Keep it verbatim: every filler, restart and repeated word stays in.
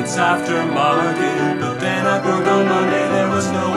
it's aftermarket. But then at work on Monday there was no